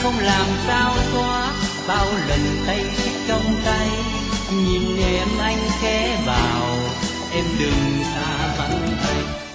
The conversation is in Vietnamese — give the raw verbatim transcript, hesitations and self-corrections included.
không làm sao xóa bao lần tay xiết trong tay. Nhìn em anh khẽ bảo em đừng xa vắng tay.